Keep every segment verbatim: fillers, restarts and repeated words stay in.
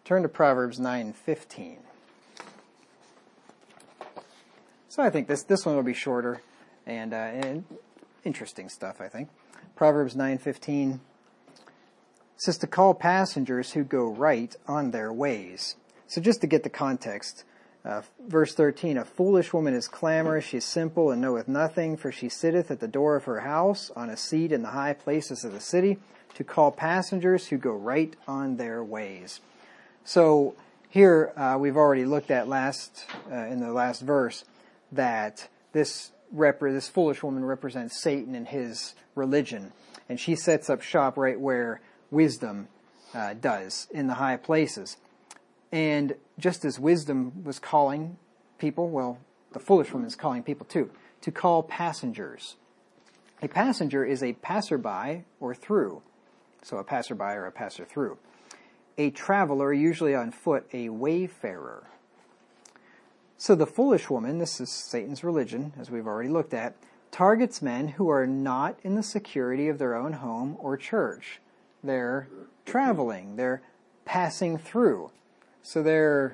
turn to Proverbs nine fifteen. So I think this, this one will be shorter and, uh, and interesting stuff, I think. Proverbs nine fifteen says to call passengers who go right on their ways. So just to get the context, uh, verse thirteen, a foolish woman is clamorous, she is simple and knoweth nothing, for she sitteth at the door of her house on a seat in the high places of the city, to call passengers who go right on their ways. So here uh, we've already looked at last uh, in the last verse that this rep- this foolish woman represents Satan and his religion, and she sets up shop right where wisdom uh, does, in the high places. And just as wisdom was calling people, well, the foolish woman is calling people too, to call passengers. A passenger is a passerby or through. So a passerby or a passer through. A traveler, usually on foot, a wayfarer. So the foolish woman, this is Satan's religion, as we've already looked at, targets men who are not in the security of their own home or church. They're traveling. They're passing through. So they're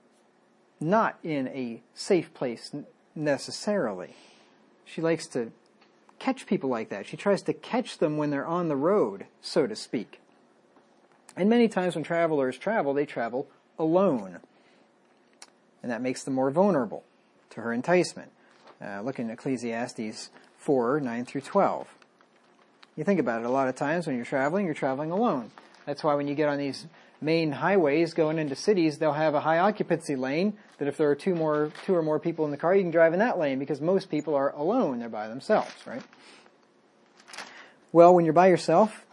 not in a safe place necessarily. She likes to catch people like that. She tries to catch them when they're on the road, so to speak. And many times when travelers travel, they travel alone. And that makes them more vulnerable to her enticement. Uh, look in Ecclesiastes four, nine through twelve. You think about it, a lot of times when you're traveling, you're traveling alone. That's why when you get on these main highways going into cities, they'll have a high occupancy lane that if there are two more, two or more people in the car, you can drive in that lane because most people are alone. They're by themselves, right? Well, when you're by yourself,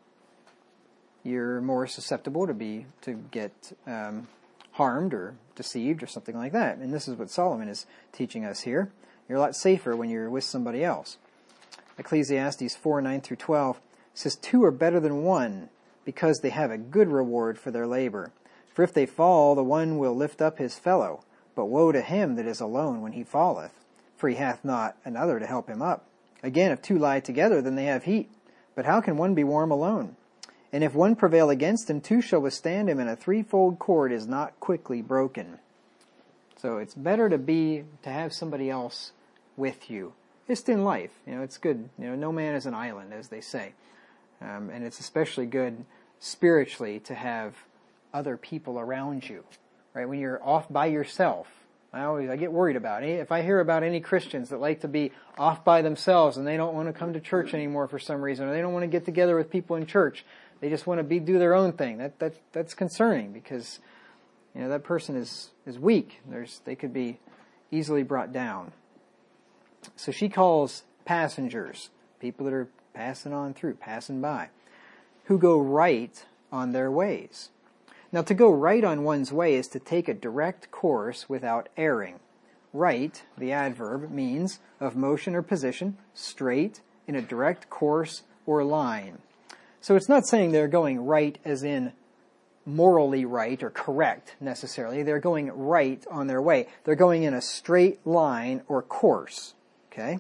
you're more susceptible to be, to get um, harmed or deceived or something like that. And this is what Solomon is teaching us here. You're a lot safer when you're with somebody else. Ecclesiastes four, nine through twelve says, two are better than one, because they have a good reward for their labor. For if they fall, the one will lift up his fellow. But woe to him that is alone when he falleth, for he hath not another to help him up. Again, if two lie together, then they have heat. But how can one be warm alone? And if one prevail against him, two shall withstand him, and a threefold cord is not quickly broken. So it's better to be, to have somebody else with you. Just in life, you know, it's good. You know, no man is an island, as they say. Um, and it's especially good spiritually to have other people around you, right? When you're off by yourself, I always, I get worried about it. If I hear about any Christians that like to be off by themselves and they don't want to come to church anymore for some reason, or they don't want to get together with people in church, they just want to be, do their own thing. That, that, that's concerning because, you know, that person is, is weak. There's, they could be easily brought down. So she calls passengers, people that are passing on through, passing by, who go right on their ways. Now, to go right on one's way is to take a direct course without erring. Right, the adverb, means of motion or position, straight, in a direct course or line. So it's not saying they're going right as in morally right or correct necessarily. They're going right on their way. They're going in a straight line or course. Okay?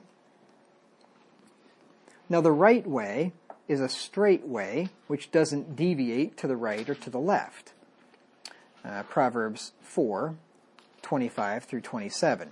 Now, the right way is a straight way, which doesn't deviate to the right or to the left. Uh, Proverbs four, twenty-five through twenty-seven.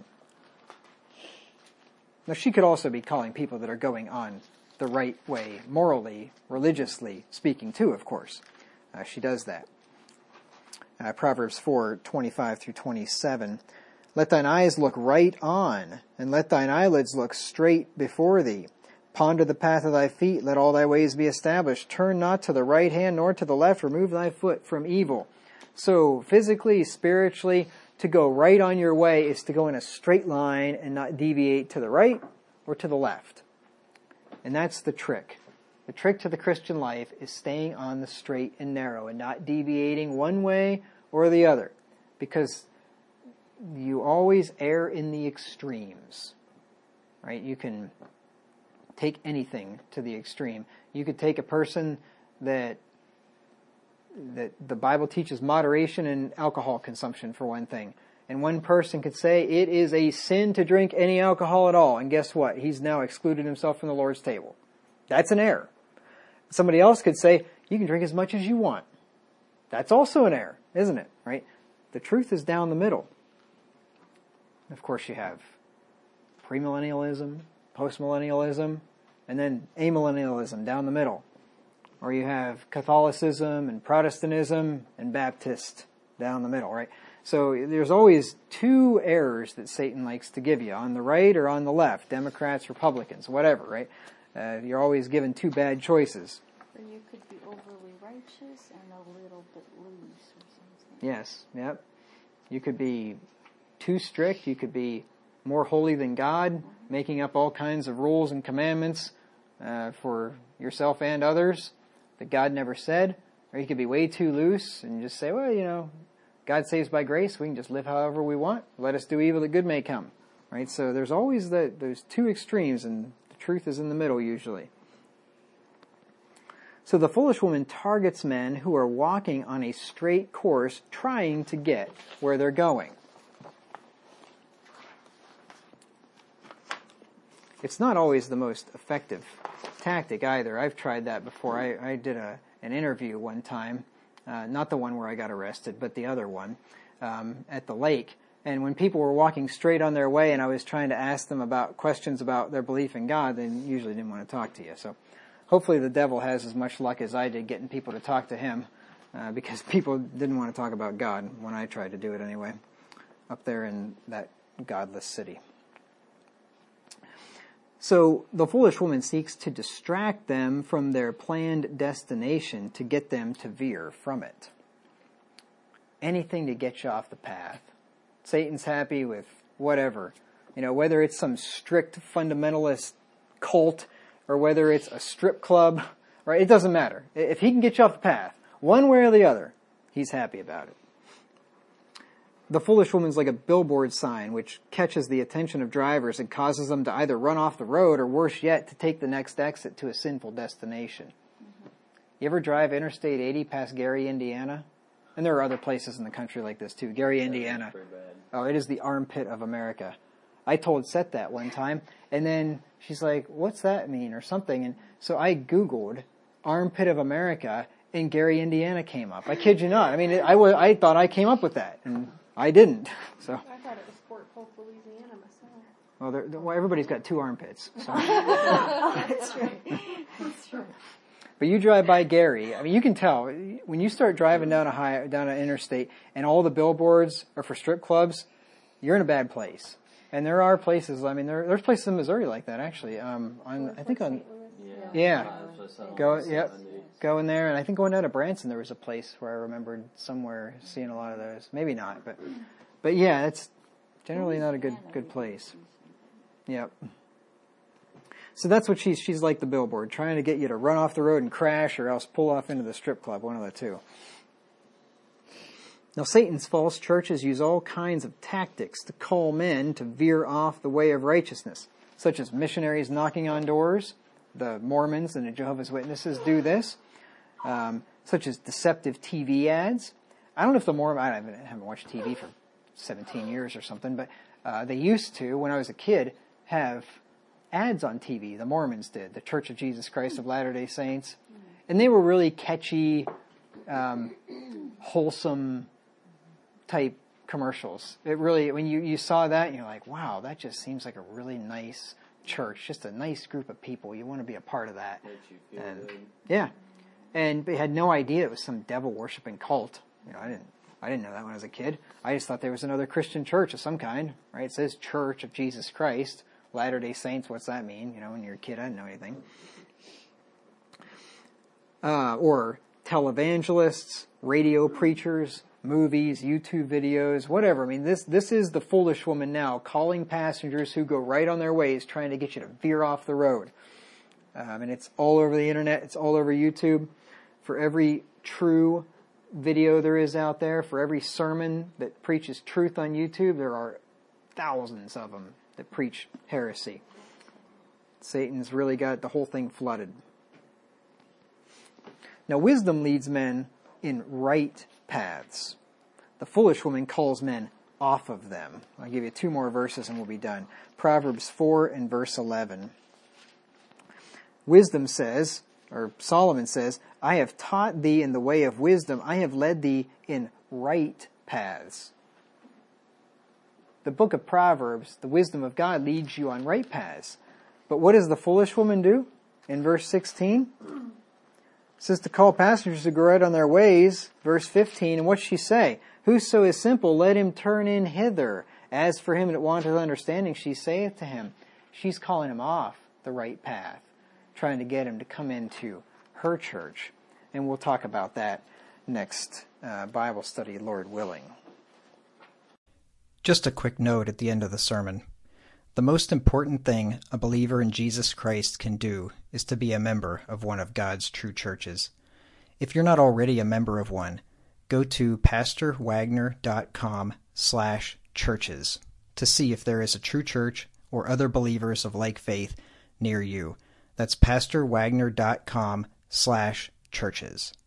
Now, she could also be calling people that are going on the right way, morally, religiously speaking too, of course. Uh, she does that. Uh, Proverbs four, twenty-five through twenty-seven. Let thine eyes look right on, and let thine eyelids look straight before thee. Ponder the path of thy feet, let all thy ways be established. Turn not to the right hand nor to the left, remove thy foot from evil. So physically, spiritually, to go right on your way is to go in a straight line and not deviate to the right or to the left. And that's the trick. The trick to the Christian life is staying on the straight and narrow and not deviating one way or the other. Because you always err in the extremes. Right? You can take anything to the extreme. You could take a person that that the Bible teaches moderation in alcohol consumption, for one thing. And one person could say it is a sin to drink any alcohol at all. And guess what? He's now excluded himself from the Lord's table. That's an error. Somebody else could say, you can drink as much as you want. That's also an error, isn't it? Right? The truth is down the middle. Of course, you have premillennialism, postmillennialism, and then amillennialism down the middle. Or you have Catholicism and Protestantism and Baptist down the middle, right? So there's always two errors that Satan likes to give you, on the right or on the left, Democrats, Republicans, whatever, right? Uh, you're always given two bad choices. Or you could be overly righteous and a little bit loose or something. Yes, yep. You could be too strict, you could be more holy than God, mm-hmm. making up all kinds of rules and commandments uh, for yourself and others that God never said. Or you could be way too loose and just say, well, you know, God saves by grace, we can just live however we want. Let us do evil that good may come. Right? So there's always the, those two extremes, and the truth is in the middle usually. So the foolish woman targets men who are walking on a straight course, trying to get where they're going. It's not always the most effective tactic either. I've tried that before. I, I did a, an interview one time, uh, not the one where I got arrested, but the other one, um, at the lake. And when people were walking straight on their way and I was trying to ask them about questions about their belief in God, they usually didn't want to talk to you. So hopefully the devil has as much luck as I did getting people to talk to him, uh, because people didn't want to talk about God when I tried to do it anyway, up there in that godless city. So the foolish woman seeks to distract them from their planned destination to get them to veer from it. Anything to get you off the path. Satan's happy with whatever. You know, whether it's some strict fundamentalist cult or whether it's a strip club, right? It doesn't matter. If he can get you off the path, one way or the other, he's happy about it. The foolish woman's like a billboard sign which catches the attention of drivers and causes them to either run off the road or, worse yet, to take the next exit to a sinful destination. Mm-hmm. You ever drive Interstate eighty past Gary, Indiana? And there are other places in the country like this too. Gary, Indiana. Oh, it is the armpit of America. I told Seth that one time, and then she's like, what's that mean, or something. And so I Googled armpit of America, and Gary, Indiana came up. I kid you not. I mean, I, w- I thought I came up with that, and I didn't. So. I thought it was Fort Polk, Louisiana myself. Well, they're, they're, well everybody's got two armpits. So. That's right. That's right. But you drive by Gary, I mean, you can tell when you start driving down a high, down an interstate, and all the billboards are for strip clubs, you're in a bad place. And there are places. I mean, there, there's places in Missouri like that actually. Um, on I think on, yeah, go, yep, go in there. And I think going down to Branson, there was a place where I remembered somewhere seeing a lot of those. Maybe not, but, but yeah, it's generally not a good good place. Yep. So that's what she's, she's like the billboard, trying to get you to run off the road and crash or else pull off into the strip club, one of the two. Now, Satan's false churches use all kinds of tactics to call men to veer off the way of righteousness, such as missionaries knocking on doors. The Mormons and the Jehovah's Witnesses do this, um, such as deceptive T V ads. I don't know if the Mormon, I haven't, I haven't watched T V for seventeen years or something, but uh, they used to, when I was a kid, have ads on T V. The Mormons did, the Church of Jesus Christ of Latter-day Saints. And they were really catchy, um, wholesome type commercials. It really, when you, you saw that, you're like, wow, that just seems like a really nice church, just a nice group of people. You want to be a part of that. Makes you feel And good. yeah. And they had no idea it was some devil-worshipping cult. You know, I didn't I didn't know that when I was a kid. I just thought there was another Christian church of some kind, right? It says Church of Jesus Christ, Latter-day Saints. What's that mean? You know, when you're a kid, I didn't know anything. Uh, or televangelists, radio preachers, movies, YouTube videos, whatever. I mean, this this is the foolish woman now, calling passengers who go right on their ways, trying to get you to veer off the road. Um, and it's all over the internet. It's all over YouTube. For every true video there is out there, for every sermon that preaches truth on YouTube, there are thousands of them that preach heresy. Satan's really got the whole thing flooded. Now, wisdom leads men in right paths. The foolish woman calls men off of them. I'll give you two more verses and we'll be done. Proverbs four and verse eleven. Wisdom says, or Solomon says, I have taught thee in the way of wisdom. I have led thee in right paths. The book of Proverbs, the wisdom of God, leads you on right paths. But what does the foolish woman do? In verse sixteen, it says to call passengers to go right on their ways. Verse fifteen, and what she say? Whoso is simple, let him turn in hither. As for him that wanteth understanding, she saith to him. She's calling him off the right path, trying to get him to come into her church. And we'll talk about that next uh, Bible study, Lord willing. Just a quick note at the end of the sermon. The most important thing a believer in Jesus Christ can do is to be a member of one of God's true churches. If you're not already a member of one, go to pastorwagner.com slash churches to see if there is a true church or other believers of like faith near you. That's pastorwagner.com slash churches.